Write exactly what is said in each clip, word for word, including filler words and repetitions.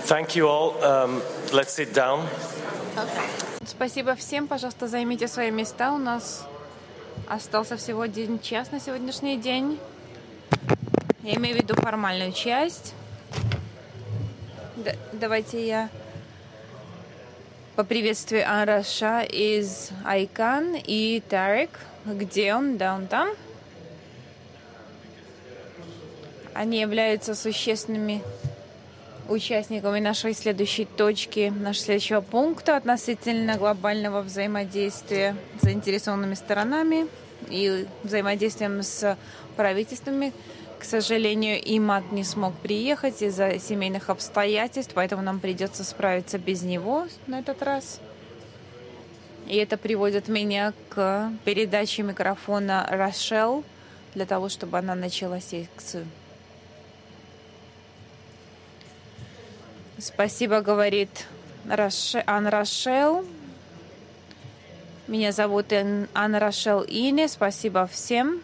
Thank you all. Um, let's sit down. Спасибо всем. Пожалуйста, займите свои места. У нас остался всего один час на сегодняшний день. Я имею в виду формальную часть. Д- давайте я поприветствую Анраша из Айкан и Тарик. Где он? Да, он там. Они являются существенными участниками нашей следующей точки, нашего следующего пункта относительно глобального взаимодействия с заинтересованными сторонами и взаимодействием с правительствами. К сожалению, Имад не смог приехать из-за семейных обстоятельств, поэтому нам придется справиться без него на этот раз. И это приводит меня к передаче микрофона Рошел для того, чтобы она начала секцию. Спасибо, говорит Анна Рошел. Меня зовут Анна Рошел Ине. Спасибо всем.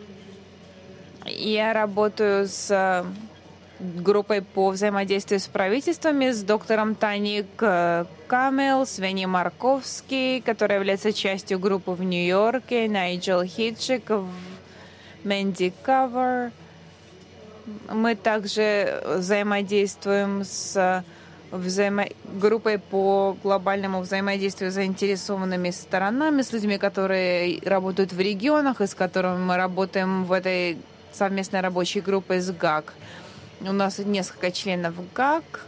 Я работаю с группой по взаимодействию с правительствами, с доктором Таник Камел, с Вени Марковский, который является частью группы в Нью-Йорке, Найджел Хитчик, Мэнди Кавер. Мы также взаимодействуем с взаимо... группой по глобальному взаимодействию с заинтересованными сторонами, с людьми, которые работают в регионах, и с которыми мы работаем в этой совместной рабочей группе с ГАК. У нас несколько членов ГАК,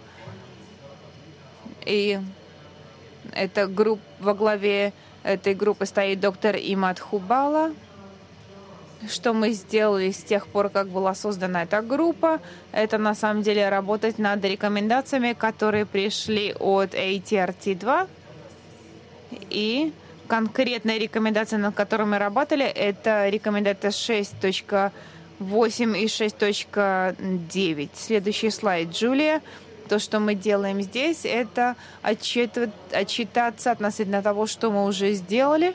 и эта группа, во главе этой группы стоит доктор Имад Хубала. Что мы сделали с тех пор, как была создана эта группа, это на самом деле работать над рекомендациями, которые пришли от эй ти ар ти два. И конкретные рекомендации, над которыми мы работали, это рекомендация шесть точка восемь и шесть точка девять. Следующий слайд, Джулия. То, что мы делаем здесь, это отчитывать, отчитаться относительно того, что мы уже сделали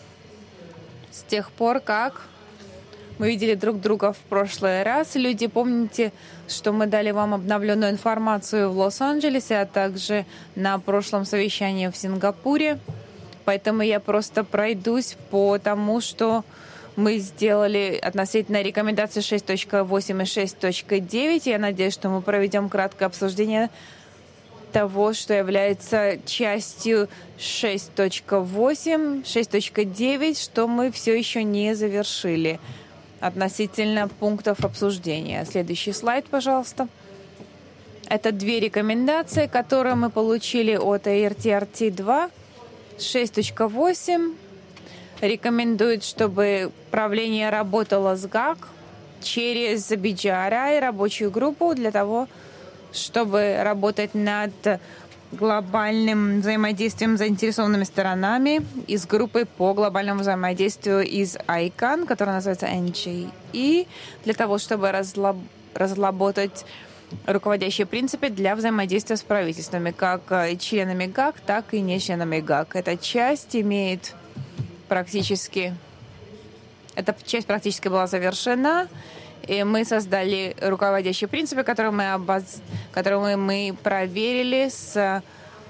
с тех пор, как мы видели друг друга в прошлый раз. Люди, помните, что мы дали вам обновленную информацию в Лос-Анджелесе, а также на прошлом совещании в Сингапуре. Поэтому я просто пройдусь по тому, что мы сделали относительно рекомендаций шесть точка восемь и шесть точка девять. Я надеюсь, что мы проведем краткое обсуждение того, что является частью шесть точка восемь, шесть точка девять, что мы все еще не завершили относительно пунктов обсуждения. Следующий слайд, пожалуйста. Это две рекомендации, которые мы получили от эй ти ар ти два. шесть точка восемь рекомендует, чтобы правление работало с ГАК через би джи ар ай, рабочую группу, для того, чтобы работать над глобальным взаимодействием с заинтересованными сторонами из группы по глобальному взаимодействию из Айкан, которая называется эн джи и, для того, чтобы разлаб... разработать руководящие принципы для взаимодействия с правительствами, как членами ГАК, так и не членами ГАК. Эта часть имеет практически... Эта часть практически была завершена, и мы создали руководящие принципы, которые мы, обоз... которые мы проверили с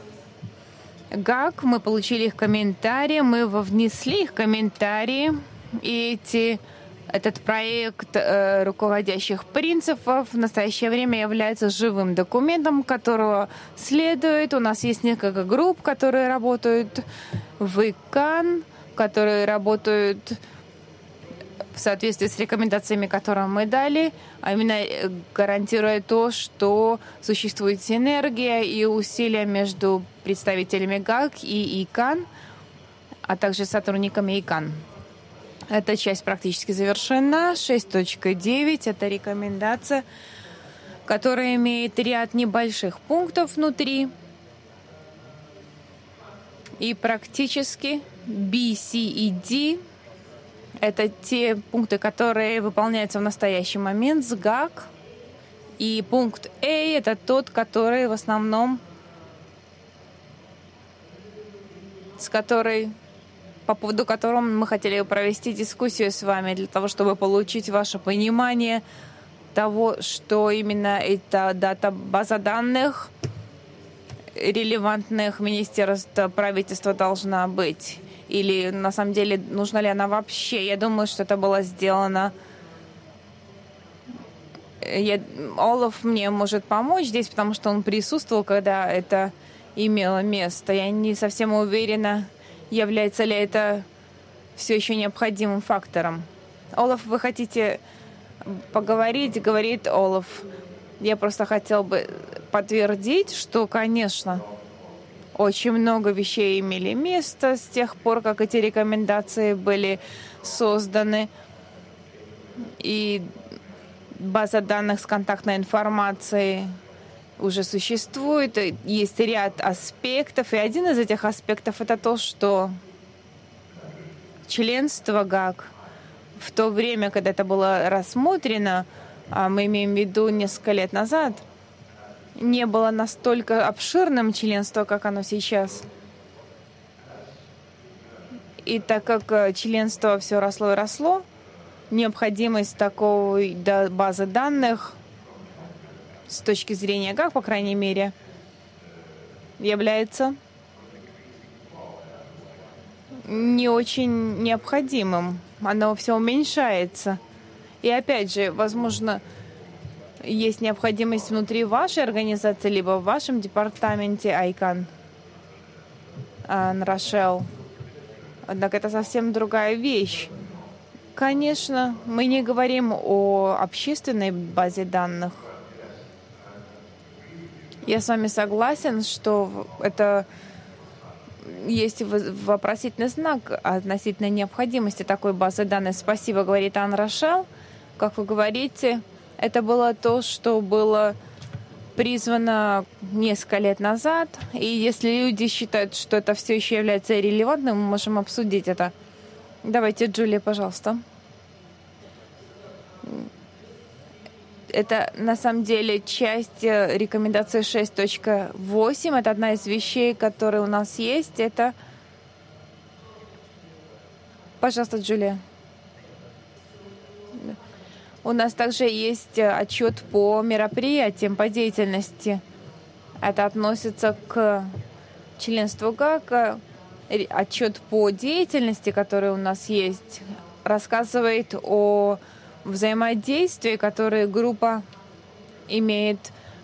ГАК. Мы получили их комментарии, мы внесли их комментарии, и эти... этот проект э, руководящих принципов в настоящее время является живым документом, которого следует. У нас есть несколько групп, которые работают в ИКАН, которые работают в соответствии с рекомендациями, которые мы дали, а именно гарантируя то, что существует синергия и усилия между представителями ГАК и ИКАН, а также сотрудниками ИКАН. Эта часть практически завершена. шесть точка девять – это рекомендация, которая имеет ряд небольших пунктов внутри. И практически B, C и D – это те пункты, которые выполняются в настоящий момент с ГАК. И пункт A – это тот, который в основном, с которой... по поводу которого мы хотели провести дискуссию с вами, для того, чтобы получить ваше понимание того, что именно эта дата база данных релевантных министерств правительства должна быть? Или на самом деле нужна ли она вообще? Я думаю, что это было сделано. Я... Олаф мне может помочь здесь, потому что он присутствовал, когда это имело место. Я не совсем уверена, является ли это все еще необходимым фактором. Олаф, вы хотите поговорить? Говорит Олаф. Я просто хотел бы подтвердить, что, конечно, очень много вещей имели место с тех пор, как эти рекомендации были созданы. И база данных с контактной информацией уже существует. Есть ряд аспектов. И один из этих аспектов — это то, что членство ГАК в то время, когда это было рассмотрено, а мы имеем в виду несколько лет назад, не было настолько обширным членство, как оно сейчас. И так как членство все росло и росло, необходимость такой базы данных с точки зрения ГАК, по крайней мере, является не очень необходимым. Оно все уменьшается. И опять же, возможно, есть необходимость внутри вашей организации, либо в вашем департаменте ICANN, Рошел. Однако это совсем другая вещь. Конечно, мы не говорим о общественной базе данных. Я с вами согласен, что это есть вопросительный знак относительно необходимости такой базы данных. Спасибо, говорит Ан Рошел. Как вы говорите, это было то, что было призвано несколько лет назад. И если люди считают, что это все еще является релевантным, мы можем обсудить это. Давайте, Джулия, пожалуйста. Это на самом деле часть рекомендации шесть точка восемь. Это одна из вещей, которые у нас есть. Это... Пожалуйста, Джулия. У нас также есть отчет по мероприятиям, по деятельности. Это относится к членству ГАК. Отчет по деятельности, который у нас есть, рассказывает о взаимодействии, которое группа имеет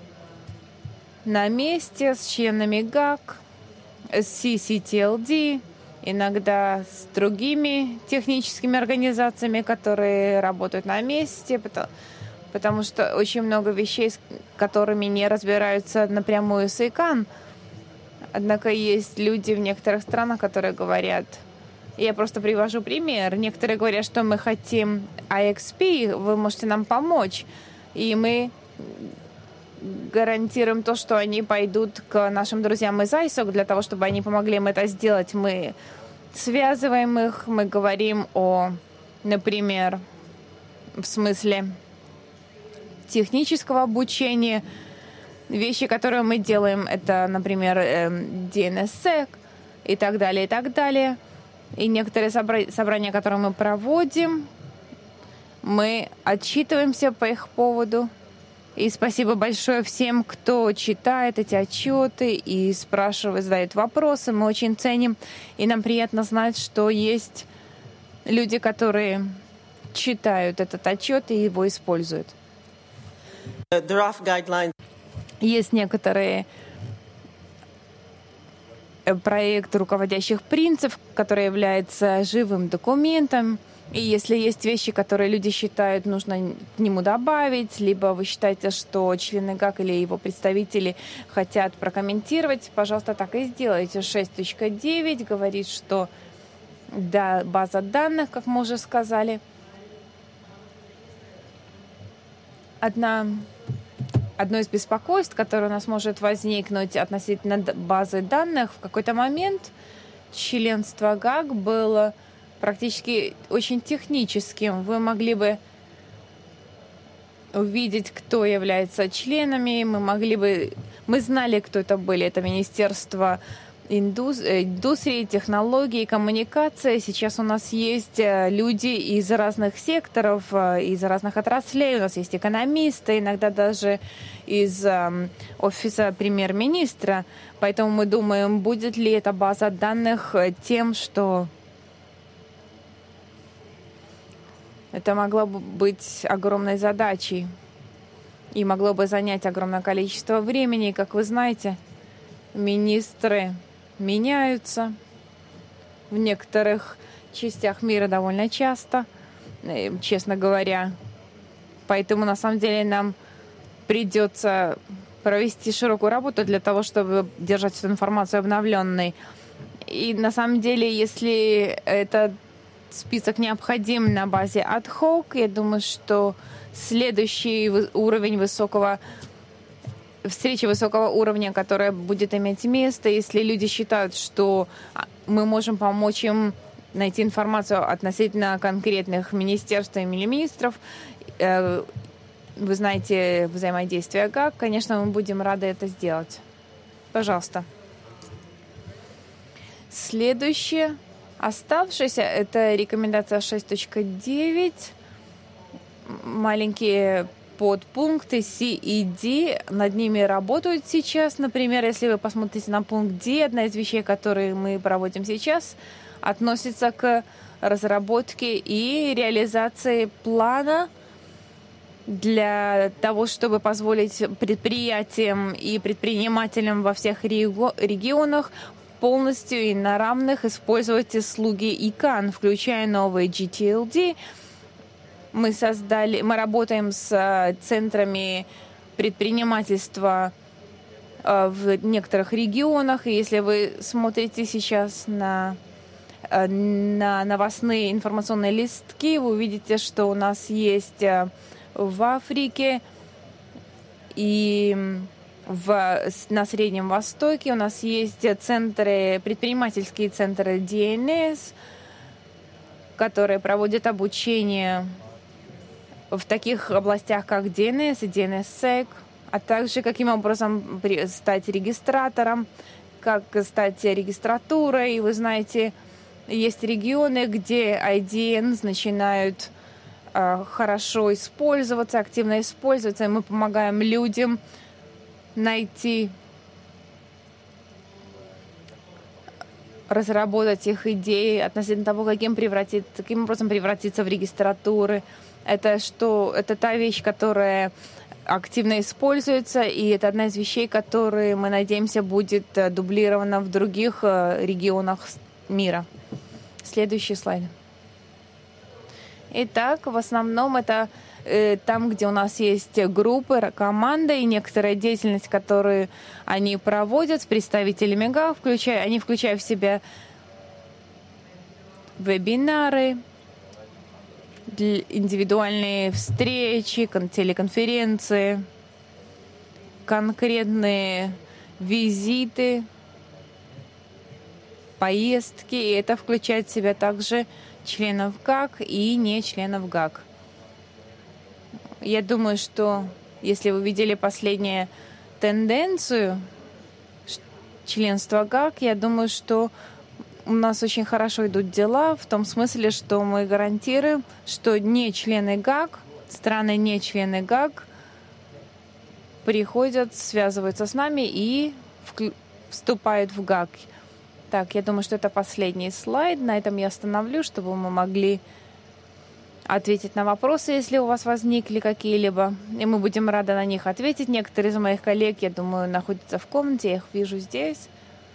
на месте с членами ГАК, с си си ти эл ди, иногда с другими техническими организациями, которые работают на месте, потому, потому что очень много вещей, с которыми не разбираются напрямую с ICANN. Однако есть люди в некоторых странах, которые говорят, я просто привожу пример, некоторые говорят, что мы хотим ай экс пи, вы можете нам помочь, и мы гарантируем то, что они пойдут к нашим друзьям из айсок для того, чтобы они помогли им это сделать. Мы связываем их, мы говорим о, например, в смысле технического обучения. Вещи, которые мы делаем, это, например, ди эн эс сек и так далее, и так далее. И некоторые собра- собрания, которые мы проводим, мы отчитываемся по их поводу. И спасибо большое всем, кто читает эти отчеты и спрашивает, задает вопросы. Мы очень ценим, и нам приятно знать, что есть люди, которые читают этот отчет и его используют. Есть некоторые проекты руководящих принципов, который является живым документом. И если есть вещи, которые люди считают, нужно к нему добавить, либо вы считаете, что члены ГАК или его представители хотят прокомментировать, пожалуйста, так и сделайте. шесть точка девять говорит, что да, база данных, как мы уже сказали. Одна, одно из беспокойств, которое у нас может возникнуть относительно базы данных, в какой-то момент членство ГАК было практически очень техническим. Вы могли бы увидеть, кто является членами. Мы могли бы... Мы знали, кто это были. Это Министерство индустрии, технологии, коммуникации. Сейчас у нас есть люди из разных секторов, из разных отраслей. У нас есть экономисты, иногда даже из офиса премьер-министра. Поэтому мы думаем, будет ли эта база данных тем, что это могло бы быть огромной задачей и могло бы занять огромное количество времени. Как вы знаете, министры меняются в некоторых частях мира довольно часто, честно говоря. Поэтому, на самом деле, нам придется провести широкую работу для того, чтобы держать эту информацию обновленной. И, на самом деле, если этот список необходим на базе ad-hoc, я думаю, что следующий уровень высокого встреча высокого уровня, которая будет иметь место, если люди считают, что мы можем помочь им найти информацию относительно конкретных министерств или министров. Вы знаете взаимодействие ГАК. Конечно, мы будем рады это сделать. Пожалуйста. Следующее. Оставшееся — это рекомендация шесть точка девять. Маленькие подпункты C и D, над ними работают сейчас. Например, если вы посмотрите на пункт D, одна из вещей, которые мы проводим сейчас, относится к разработке и реализации плана для того, чтобы позволить предприятиям и предпринимателям во всех регионах полностью и на равных использовать услуги и кан, включая новые джи ти эл ди. Мы создали, мы работаем с центрами предпринимательства в некоторых регионах. И если вы смотрите сейчас на, на новостные информационные листки, вы увидите, что у нас есть в Африке и в, на Среднем Востоке. У нас есть центры, предпринимательские центры ди эн эс, которые проводят обучение в таких областях, как ди эн эс и ди эн эс сек, а также каким образом стать регистратором, как стать регистратурой. И вы знаете, есть регионы, где ай ди эн начинают э, хорошо использоваться, активно использоваться, и мы помогаем людям найти, разработать их идеи относительно того, каким, превратить, каким образом превратиться в регистратуры. Это, что, это та вещь, которая активно используется, и это одна из вещей, которые, мы надеемся, будет дублирована в других регионах мира. Следующий слайд. Итак, в основном это э, там, где у нас есть группы, команды и некоторая деятельность, которую они проводят с представителями ГАК, включая, они включают в себя вебинары, индивидуальные встречи, телеконференции, конкретные визиты, поездки. И это включает в себя также членов ГАК и не членов ГАК. Я думаю, что если вы видели последнюю тенденцию членства ГАК, я думаю, что у нас очень хорошо идут дела, в том смысле, что мы гарантируем, что не члены ГАК, страны не члены ГАК приходят, связываются с нами и вступают в ГАК. Так, я думаю, что это последний слайд. На этом я остановлю, чтобы мы могли ответить на вопросы, если у вас возникли какие-либо. И мы будем рады на них ответить. Некоторые из моих коллег, я думаю, находятся в комнате, я их вижу здесь.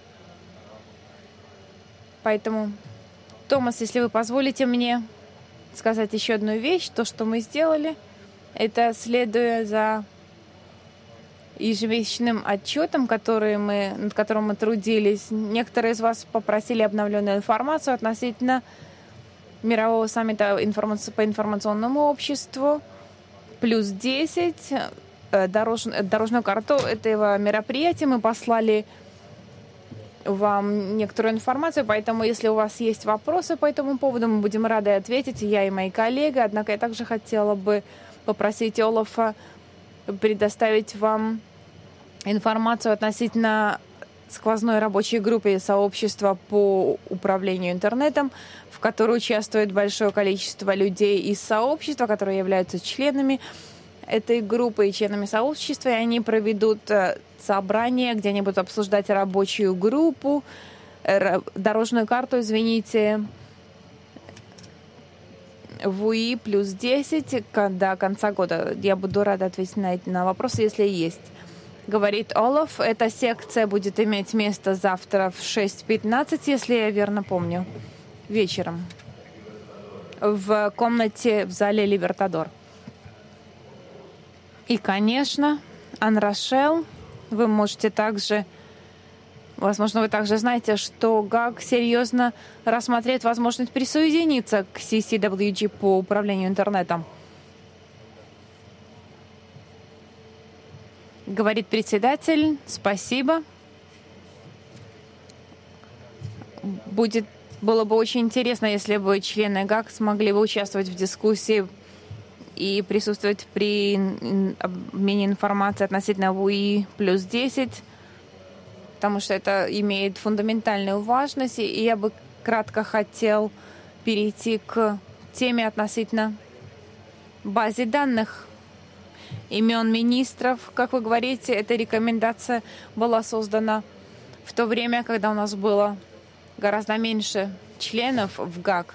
Поэтому, Томас, если вы позволите мне сказать еще одну вещь, то, что мы сделали, это, следуя за ежемесячным отчетом, который мы, над которым мы трудились, некоторые из вас попросили обновленную информацию относительно мирового саммита по информационному обществу, плюс десять, дорож, дорожную карту этого мероприятия. Мы послали вам некоторую информацию, поэтому если у вас есть вопросы по этому поводу, мы будем рады ответить, я и мои коллеги. Однако я также хотела бы попросить Олафа предоставить вам информацию относительно сквозной рабочей группе сообщества по управлению интернетом, в которой участвует большое количество людей из сообщества, которые являются членами этой группы и членами сообщества, и они проведут собрание, где они будут обсуждать рабочую группу, дорожную карту, извините, ВУИ плюс десять до конца года. Я буду рада ответить на эти на вопросы, если есть. Говорит Олаф, эта секция будет иметь место завтра в шесть пятнадцать, если я верно помню, вечером, в комнате в зале Либертадор. И, конечно, Анрашел, вы можете также, возможно, вы также знаете, что ГАГ серьезно рассмотрит возможность присоединиться к си си дабл ю джи по управлению интернетом. Говорит председатель, спасибо. Будет, было бы очень интересно, если бы члены ГАГ смогли бы участвовать в дискуссии и присутствовать при обмене информацией относительно ВУИ плюс десять, потому что это имеет фундаментальную важность. И я бы кратко хотел перейти к теме относительно базы данных имен министров. Как вы говорите, эта рекомендация была создана в то время, когда у нас было гораздо меньше членов в ГАГ.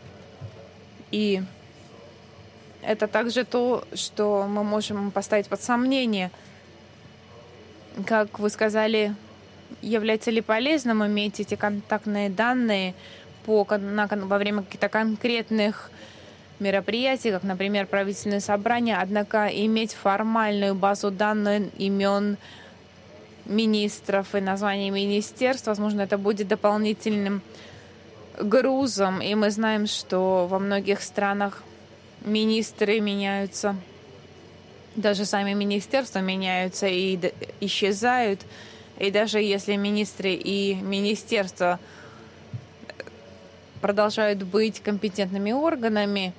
И это также то, что мы можем поставить под сомнение. Как вы сказали, является ли полезным иметь эти контактные данные по, на, во время каких-то конкретных мероприятий, как, например, правительственные собрания, однако иметь формальную базу данных имен министров и названий министерств, возможно, это будет дополнительным грузом. И мы знаем, что во многих странах министры меняются, даже сами министерства меняются и исчезают. И даже если министры и министерства продолжают быть компетентными органами,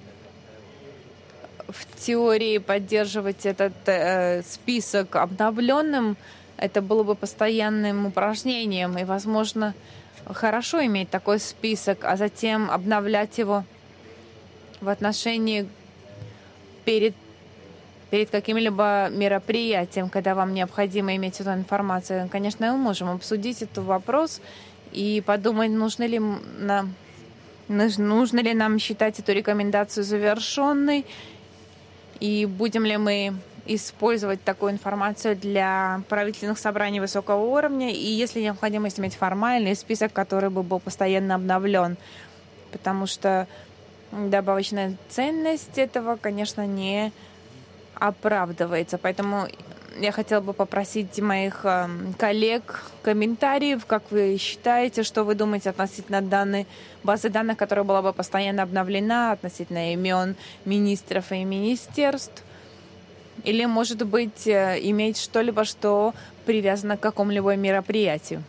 в теории поддерживать этот э, список обновленным, это было бы постоянным упражнением. И, возможно, хорошо иметь такой список, а затем обновлять его в отношении перед, перед каким-либо мероприятием, когда вам необходимо иметь эту информацию. Конечно, мы можем обсудить этот вопрос и подумать, нужно ли нам, нужно ли нам считать эту рекомендацию завершенной, и будем ли мы использовать такую информацию для правительственных собраний высокого уровня, и если необходимость иметь формальный список, который бы был постоянно обновлен, потому что добавочная ценность этого, конечно, не оправдывается. Поэтому я хотела бы попросить моих э, коллег комментариев, как вы считаете, что вы думаете относительно данной базы данных, которая была бы постоянно обновлена, относительно имен министров и министерств, или, может быть, э, иметь что-либо, что привязано к какому-либо мероприятию.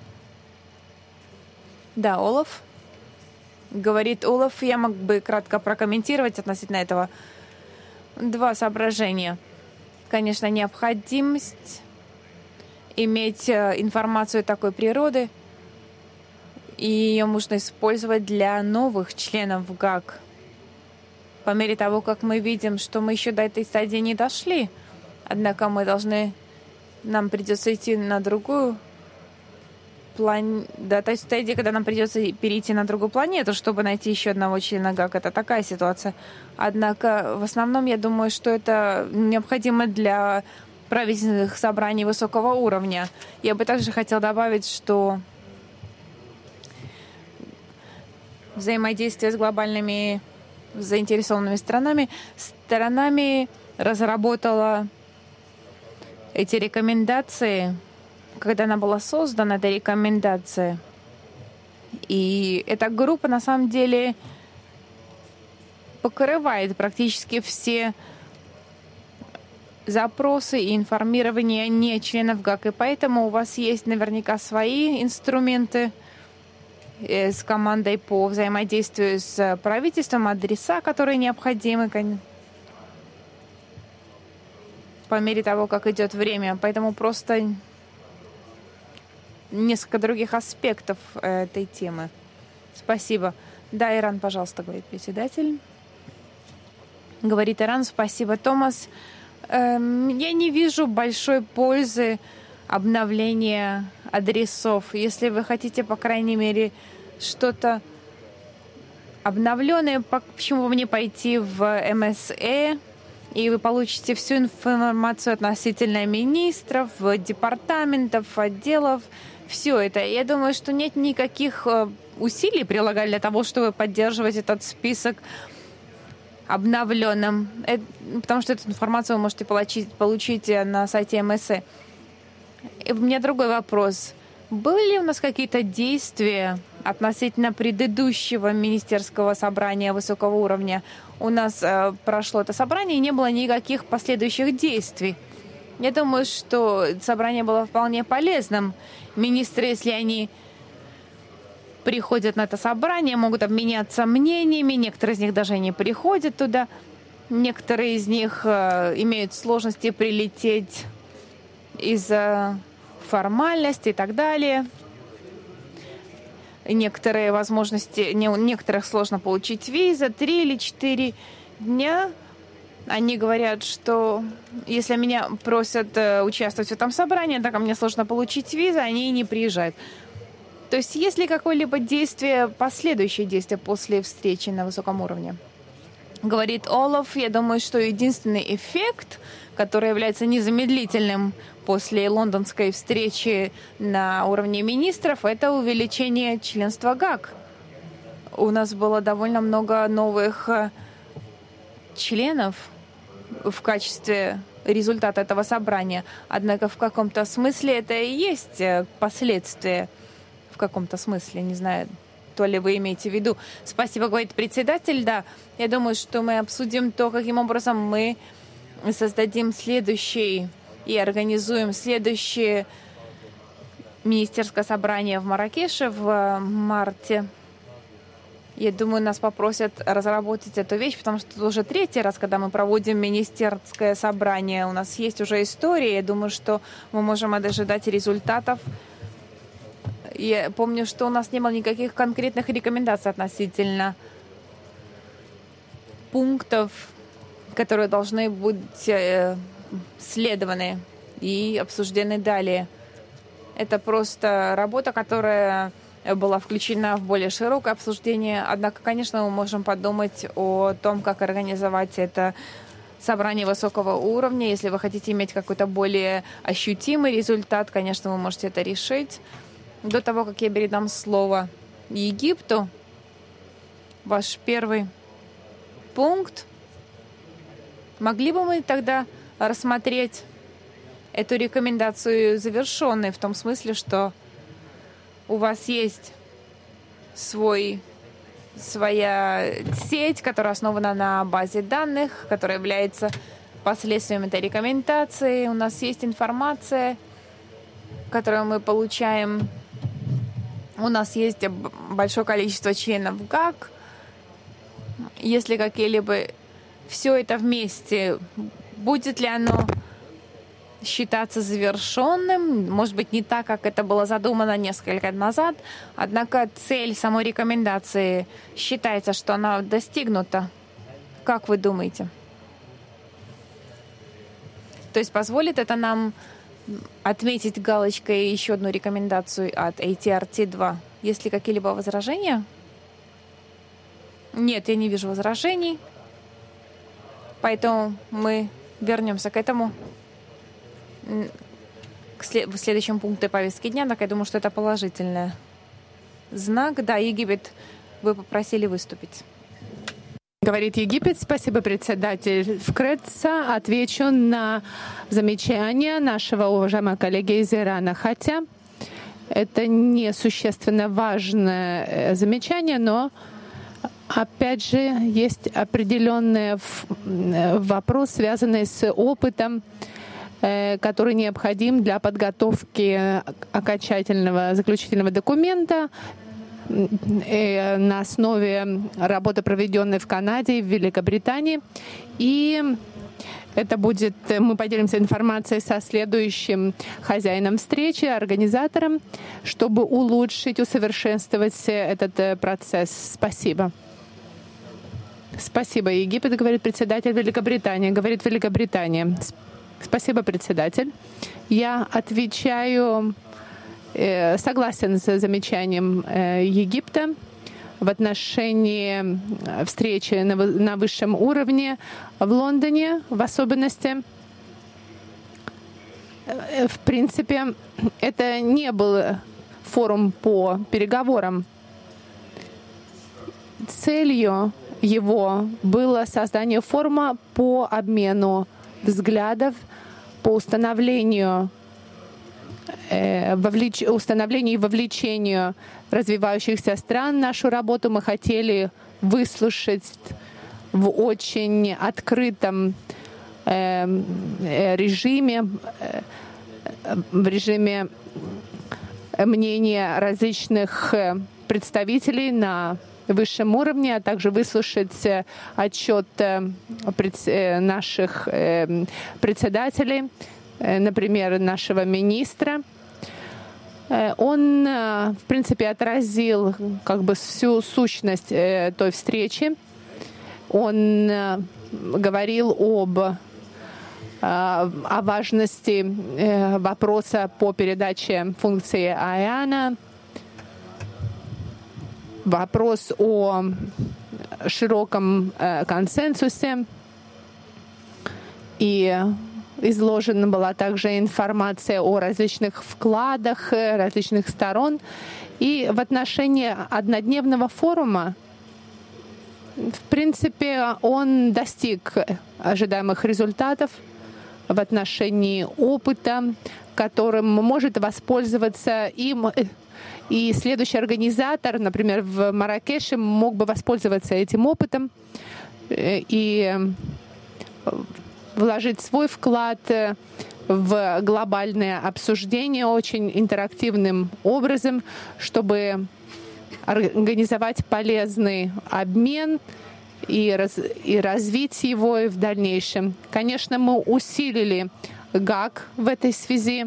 Да, Олаф. Говорит Олаф, я мог бы кратко прокомментировать относительно этого. Два соображения. Конечно, необходимость иметь информацию такой природы, и ее можно использовать для новых членов ГАГ. По мере того, как мы видим, что мы еще до этой стадии не дошли, однако мы должны, нам придется идти на другую план... до той стадии, когда нам придется перейти на другую планету, чтобы найти еще одного члена ГАГ. Это такая ситуация. Однако, в основном, я думаю, что это необходимо для правительственных собраний высокого уровня. Я бы также хотел добавить, что взаимодействие с глобальными заинтересованными странами, сторонами разработала эти рекомендации, когда она была создана, эта рекомендация. И эта группа, на самом деле, покрывает практически все запросы и информирование не членов ГАГ. И поэтому у вас есть наверняка свои инструменты с командой по взаимодействию с правительством, адреса, которые необходимы по мере того, как идет время. Поэтому просто несколько других аспектов этой темы. Спасибо. Да, Иран, пожалуйста, говорит председатель. Говорит Иран, спасибо, Томас. Эм, я не вижу большой пользы обновления адресов. Если вы хотите, по крайней мере, что-то обновленное, почему бы мне пойти в эм эс э, и вы получите всю информацию относительно министров, департаментов, отделов, все это. Я думаю, что нет никаких усилий прилагать для того, чтобы поддерживать этот список обновленным, потому что эту информацию вы можете получить, получить на сайте эм эс э. И у меня другой вопрос. Были ли у нас какие-то действия относительно предыдущего министерского собрания высокого уровня? У нас э, прошло это собрание, и не было никаких последующих действий. Я думаю, что собрание было вполне полезным. Министры, если они приходят на это собрание, могут обменяться мнениями. Некоторые из них даже не приходят туда. Некоторые из них э, имеют сложности прилететь из-за формальности и так далее. Некоторые возможности, не, некоторых сложно получить виза, три или четыре дня. Они говорят, что если меня просят э, участвовать в этом собрании, так мне сложно получить визу, они и не приезжают. То есть есть ли какое-либо действие, последующее действие после встречи на высоком уровне? Говорит Олаф, я думаю, что единственный эффект, который является незамедлительным после лондонской встречи на уровне министров, это увеличение членства ГАК. У нас было довольно много новых членов в качестве результата этого собрания. Однако в каком-то смысле это и есть последствия. В каком-то смысле, не знаю, то ли вы имеете в виду. Спасибо, говорит председатель. Да, я думаю, что мы обсудим то, каким образом мы создадим следующий и организуем следующее министерское собрание в Марракеше в марте. Я думаю, нас попросят разработать эту вещь, потому что это уже третий раз, когда мы проводим министерское собрание. У нас есть уже история. Я думаю, что мы можем ожидать результатов. Я помню, что у нас не было никаких конкретных рекомендаций относительно пунктов, которые должны быть э, следованы и обсуждены далее. Это просто работа, которая была включена в более широкое обсуждение. Однако, конечно, мы можем подумать о том, как организовать это собрание высокого уровня. Если вы хотите иметь какой-то более ощутимый результат, конечно, вы можете это решить. До того, как я передам слово Египту, ваш первый пункт, могли бы мы тогда рассмотреть эту рекомендацию завершенной, в том смысле, что у вас есть свой, своя сеть, которая основана на базе данных, которая является последствием этой рекомендации. У нас есть информация, которую мы получаем. У нас есть большое количество членов ГАК. Если какие-либо все это вместе, будет ли оно считаться завершенным? Может быть, не так, как это было задумано несколько лет назад. Однако цель самой рекомендации считается, что она достигнута. Как вы думаете? То есть позволит это нам отметить галочкой еще одну рекомендацию от эй ти ар ти два? Есть ли какие-либо возражения? Нет, я не вижу возражений. Поэтому мы вернемся к этому к след- в следующем пункте повестки дня. Так я думаю, что это положительный знак. Да, Египет, вы попросили выступить. Говорит Египет. Спасибо, председатель. Вкратце отвечу на замечание нашего уважаемого коллеги из Ирана. Хотя это не существенно важное замечание, но опять же есть определенный вопрос, связанный с опытом, который необходим для подготовки окончательного заключительного документа на основе работы, проведенной в Канаде и в Великобритании. И Это будет, мы поделимся информацией со следующим хозяином встречи, организатором, чтобы улучшить, усовершенствовать этот процесс. Спасибо. Спасибо, Египет, говорит председатель. Великобритания, говорит Великобритания. Спасибо, председатель. Я отвечаю, э, согласен с замечанием э, Египта в отношении встречи на, на высшем уровне в Лондоне, в особенности. В принципе, это не был форум по переговорам. Целью его было создание форума по обмену взглядов, по установлению, э, вовлеч... установлению и вовлечению развивающихся стран в нашу работу. Мы хотели выслушать в очень открытом э, режиме, э, в режиме мнения различных представителей на высшем уровне, а также выслушать отчет наших председателей, например, нашего министра. Он, в принципе, отразил как бы всю сущность той встречи. Он говорил об о важности вопроса по передаче функции АЭАНа, вопрос о широком консенсусе, и изложена была также информация о различных вкладах различных сторон. И в отношении однодневного форума, в принципе, он достиг ожидаемых результатов в отношении опыта, которым может воспользоваться им и следующий организатор, например, в Марракеше, мог бы воспользоваться этим опытом и вложить свой вклад в глобальное обсуждение очень интерактивным образом, чтобы организовать полезный обмен и, раз, и развить его и в дальнейшем. Конечно, мы усилили ГАК в этой связи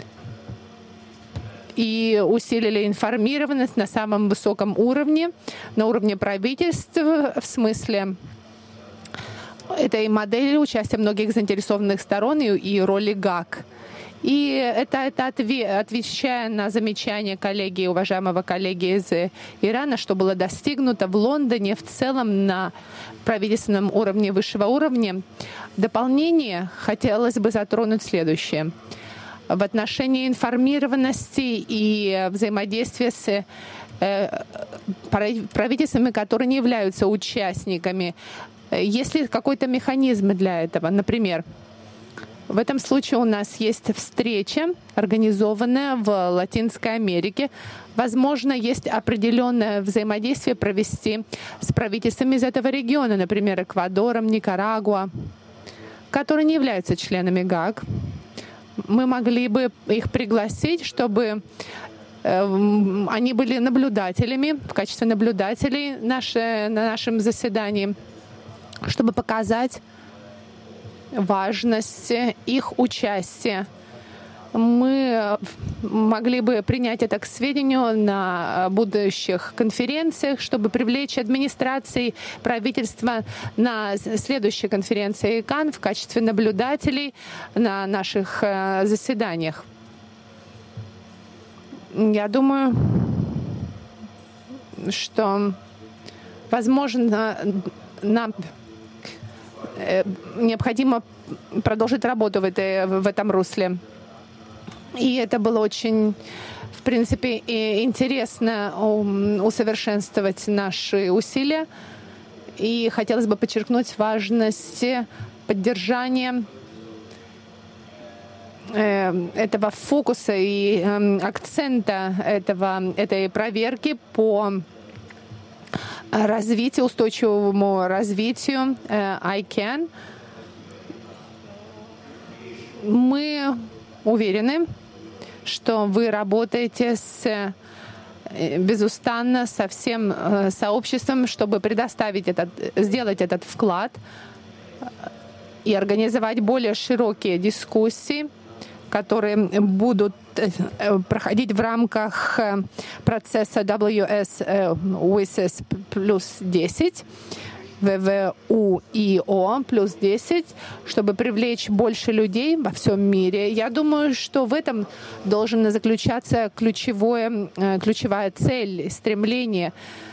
и усилили информированность на самом высоком уровне, на уровне правительств, в смысле этой модели участия многих заинтересованных сторон и, и роли ГАК. И это, это отве, отвечая на замечания коллеги, уважаемого коллеги из Ирана, что было достигнуто в Лондоне в целом на правительственном уровне, высшего уровня. В дополнение хотелось бы затронуть следующее. В отношении информированности и взаимодействия с э, правительствами, которые не являются участниками. Есть ли какой-то механизм для этого? Например, в этом случае у нас есть встреча, организованная в Латинской Америке. Возможно, есть определенное взаимодействие провести с правительствами из этого региона, например, Эквадором, Никарагуа, которые не являются членами ГАК. Мы могли бы их пригласить, чтобы они были наблюдателями, в качестве наблюдателей наше, на нашем заседании, чтобы показать важность их участия. Мы могли бы принять это к сведению на будущих конференциях, чтобы привлечь администрации правительства на следующей конференции ИКАН в качестве наблюдателей на наших заседаниях. Я думаю, что, возможно, нам необходимо продолжить работу в, этой, в этом русле. И это было очень, в принципе, интересно усовершенствовать наши усилия. И хотелось бы подчеркнуть важность поддержания этого фокуса и акцента этого, этой проверки по развитию, устойчивому развитию ай кэн. Мы уверены, что вы работаете с, безустанно со всем сообществом, чтобы предоставить этот, сделать этот вклад. и организовать более широкие дискуссии, которые будут проходить в рамках процесса дабл ю эс WSIS плюс десять, вэ вэ у и о плюс десять, чтобы привлечь больше людей во всем мире. Я думаю, что в этом должна заключаться ключевое, ключевая цель, стремление.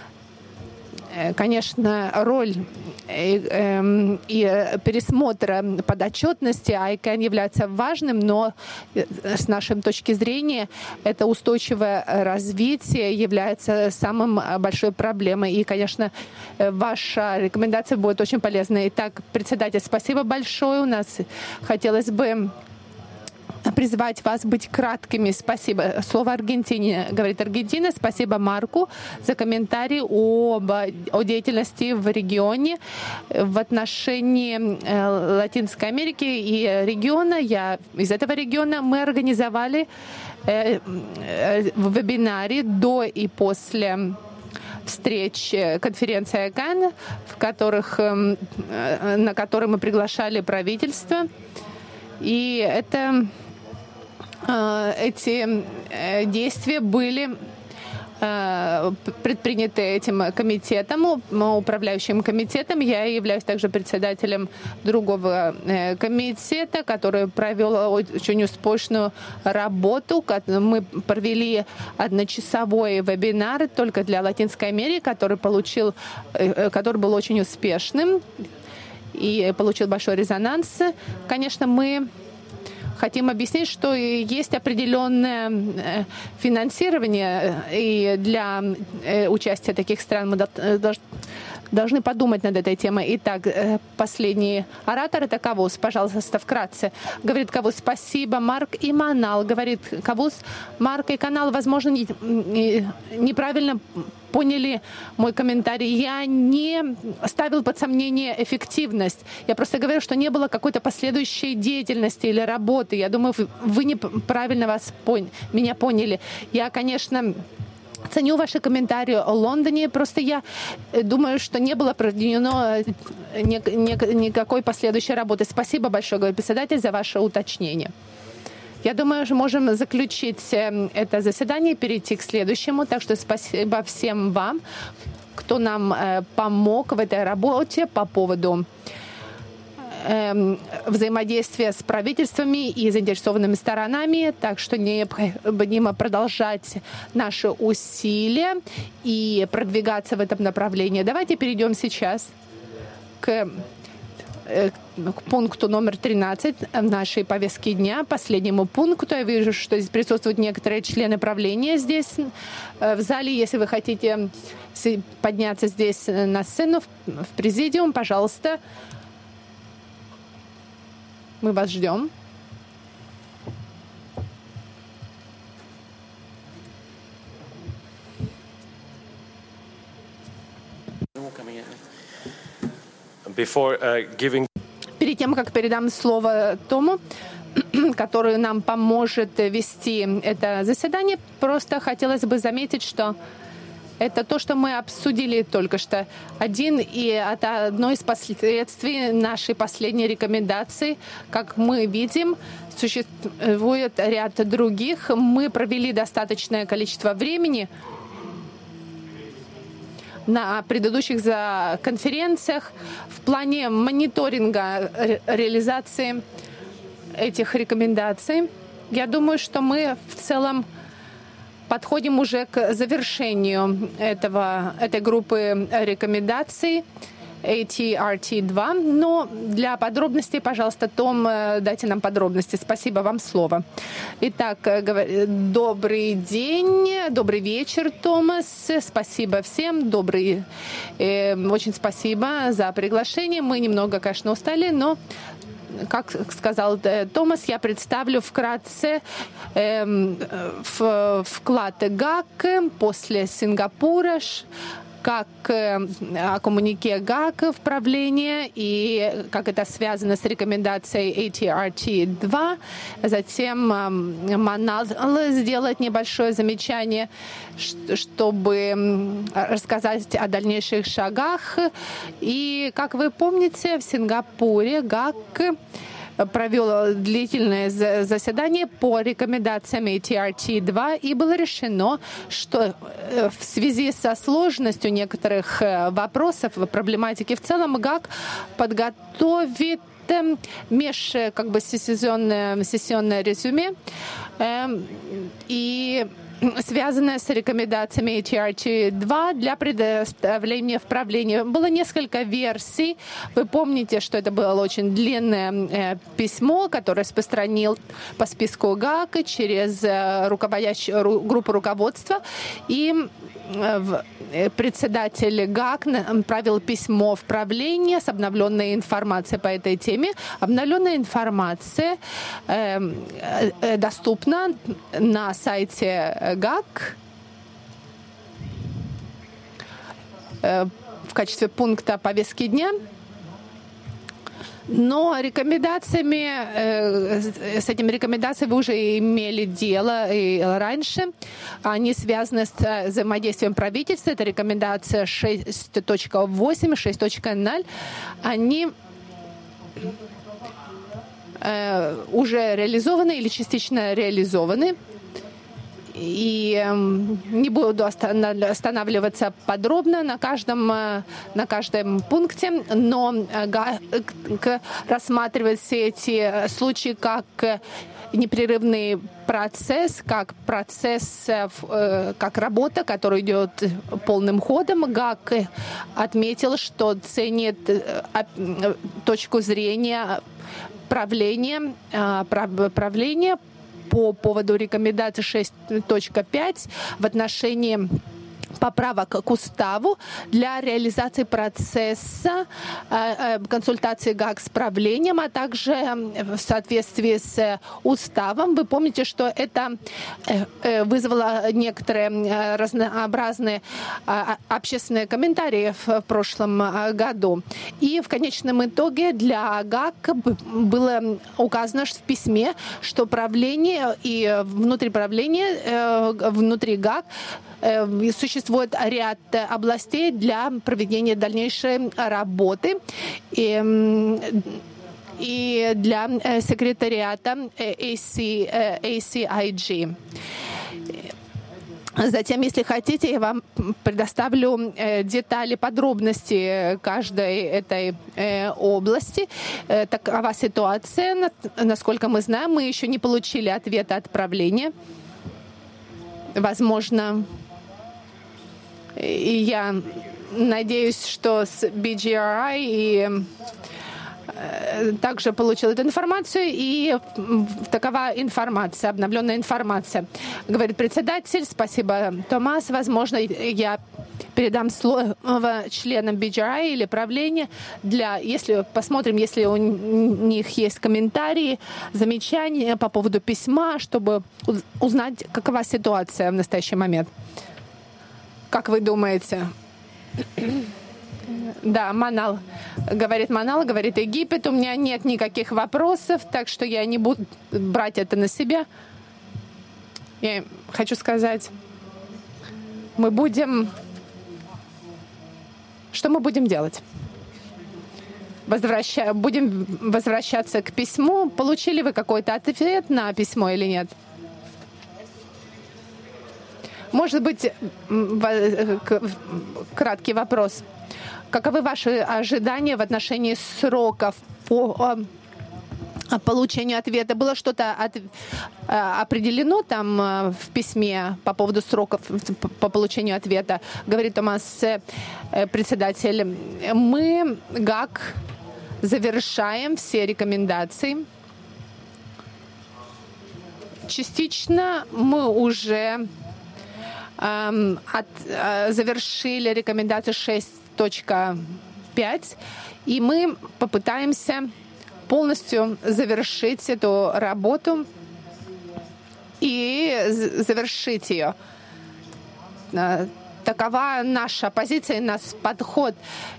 Конечно, роль и, и пересмотра подотчетности ай кей эй эн является важным, но с нашей точки зрения это устойчивое развитие является самой большой проблемой. И, конечно, ваша рекомендация будет очень полезна. Итак, председатель, спасибо большое. У нас хотелось бы призвать вас быть краткими. Спасибо. Слово Аргентине, говорит Аргентина. Спасибо Марку за комментарий об, о деятельности в регионе в отношении э, Латинской Америки и региона. Я из этого региона мы организовали э, э, вебинаре до и после встреч конференции ай кей эй эн, в которых, э, на которые мы приглашали правительство. И это эти действия были предприняты этим комитетом, управляющим комитетом. Я являюсь также председателем другого комитета, который провел очень успешную работу. Мы провели одночасовой вебинар только для Латинской Америки, который, получил, который был очень успешным и получил большой резонанс. Конечно, мы хотим объяснить, что есть определенное финансирование, и для участия таких стран мы должны подумать над этой темой. Итак, последний оратор — это Кавус. Пожалуйста, вкратце. Говорит Кавус, спасибо, Марк и Манал. Говорит Кавус, Марк и Канал, возможно, неправильно поняли мой комментарий. Я не ставил под сомнение эффективность. Я просто говорю, что не было какой-то последующей деятельности или работы. Я думаю, вы неправильно вас пон... меня поняли. Я, конечно, ценю ваши комментарии о Лондоне. Просто я думаю, что не было проведено никакой последующей работы. Спасибо большое, говорит председатель, за ваше уточнение. Я думаю, что можем заключить это заседание и перейти к следующему. Так что спасибо всем вам, кто нам помог в этой работе по поводу взаимодействия с правительствами и заинтересованными сторонами. Так что необходимо продолжать наши усилия и продвигаться в этом направлении. Давайте перейдем сейчас к к пункту номер тринадцать в нашей повестке дня, последнему пункту. Я вижу, что здесь присутствуют некоторые члены правления здесь в зале. Если вы хотите подняться здесь на сцену, в президиум, пожалуйста, мы вас ждем. Before, uh, giving... Перед тем, как передам слово Тому, который нам поможет вести это заседание, просто хотелось бы заметить, что это то, что мы обсудили только что. Один и это одно из последствий нашей последней рекомендации. Как мы видим, существует ряд других. Мы провели достаточное количество времени на предыдущих за конференциях в плане мониторинга ре- реализации этих рекомендаций. Я думаю, что мы в целом подходим уже к завершению этого, этой группы рекомендаций эй ти ар ти два. Но для подробностей, пожалуйста, Том, дайте нам подробности. Спасибо, вам слово. Итак, добрый день, добрый вечер, Томас. Спасибо всем. Добрый, э, очень спасибо за приглашение. Мы немного, конечно, устали, но, как сказал Томас, я представлю вкратце э, в, вклад ГАК после Сингапура, как о коммунике ГАК в правлении и как это связано с рекомендацией эй ти ар ти два. Затем Манал сделает небольшое замечание, чтобы рассказать о дальнейших шагах. И, как вы помните, в Сингапуре ГАК провел длительное заседание по рекомендациям эй ти ар ти два, и было решено, что в связи со сложностью некоторых вопросов, проблематики в целом, ГАК подготовит меж как бы сессионное, сессионное резюме и связанная с рекомендациями эй ти ар ти два для предоставления в правление. Было несколько версий. Вы помните, что это было очень длинное э, письмо, которое распространил по списку ГАК через э, руководящую ру, группу руководства. И э, председатель ГАК направил письмо в правление с обновленной информацией по этой теме. Обновленная информация э, э, доступна на сайте ГАК в качестве пункта повестки дня. Но рекомендациями, с этими рекомендациями вы уже имели дело и раньше. Они связаны с взаимодействием правительства. Это рекомендация шесть точка восемь, шесть точка ноль. Они уже реализованы или частично реализованы. И не буду останавливаться подробно на каждом, на каждом пункте, но ГАК рассматривает все эти случаи как непрерывный процесс, как процесс, как работа, которая идет полным ходом. ГАК отметил, что ценит точку зрения правления, правления по поводу рекомендации шесть точка пять в отношении поправок к уставу для реализации процесса э, консультации ГАК с правлением, а также в соответствии с уставом. Вы помните, что это э, вызвало некоторые разнообразные э, общественные комментарии в прошлом году. И в конечном итоге для ГАК было указано в письме, что правление и внутри правления, э, внутри ГАК э, существует Существует ряд областей для проведения дальнейшей работы и, и для секретариата эй си ай джи. Затем, если хотите, я вам предоставлю детали, подробности каждой этой области. Такова ситуация. Насколько мы знаем, мы еще не получили ответа от правления. Возможно, и я надеюсь, что с би джи ар ай и также получил эту информацию, и такова информация, обновленная информация. Говорит председатель, спасибо, Томас. Возможно, я передам слово членам би джи ар ай или правления, для, если посмотрим, если у них есть комментарии, замечания по поводу письма, чтобы узнать, какова ситуация в настоящий момент. Как вы думаете? Да, Манал. Говорит Манал, говорит Египет. У меня нет никаких вопросов, так что я не буду брать это на себя. Я хочу сказать, мы будем... Что мы будем делать? Возвраща... Будем возвращаться к письму. Получили вы какой-то ответ на письмо или нет? Может быть, краткий вопрос. Каковы ваши ожидания в отношении сроков по получению ответа? Было что-то от, определено там в письме по поводу сроков по получению ответа? Говорит Томас, председатель. Мы, ГАК, завершаем все рекомендации. Частично мы уже эм, от, э, завершили рекомендации шесть точка пять, и мы попытаемся полностью завершить эту работу и завершить ее. такова наша позиция, наш подход.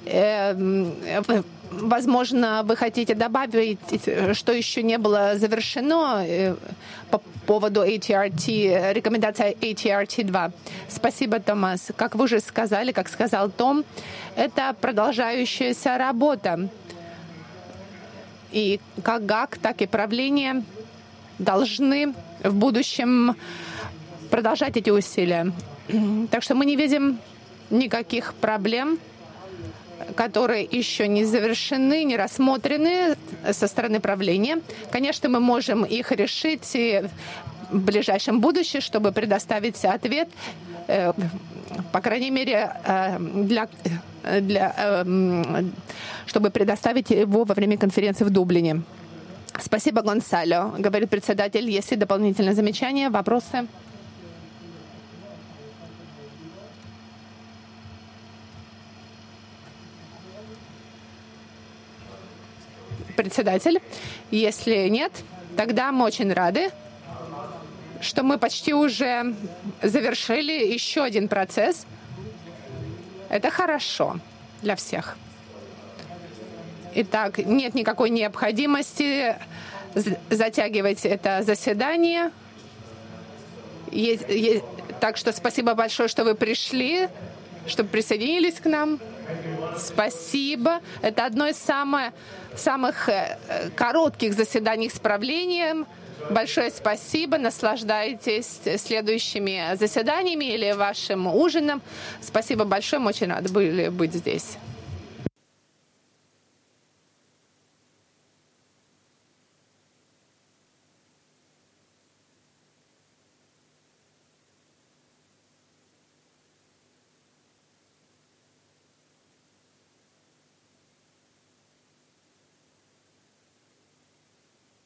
Возможно, вы хотите добавить, что еще не было завершено по поводу эй ти ар ти, рекомендация эй ти ар ти два. Спасибо, Томас. Как вы уже сказали, как сказал Том, это продолжающаяся работа. И как ГАК, так и правление должны в будущем продолжать эти усилия. Так что мы не видим никаких проблем, которые еще не завершены, не рассмотрены со стороны правления. Конечно, мы можем их решить в ближайшем будущем, чтобы предоставить ответ, по крайней мере, для, для, чтобы предоставить его во время конференции в Дублине. Спасибо, Гонсало, говорит председатель. Есть ли дополнительные замечания, вопросы? Председатель, если нет, тогда мы очень рады, что мы почти уже завершили еще один процесс. Это хорошо для всех. Итак, нет никакой необходимости затягивать это заседание. Есть, есть, так что спасибо большое, что вы пришли, что присоединились к нам. Спасибо. Это одно из самых, самых коротких заседаний с правлением. Большое спасибо. Наслаждайтесь следующими заседаниями или вашим ужином. Спасибо большое. Мы очень рады были быть здесь.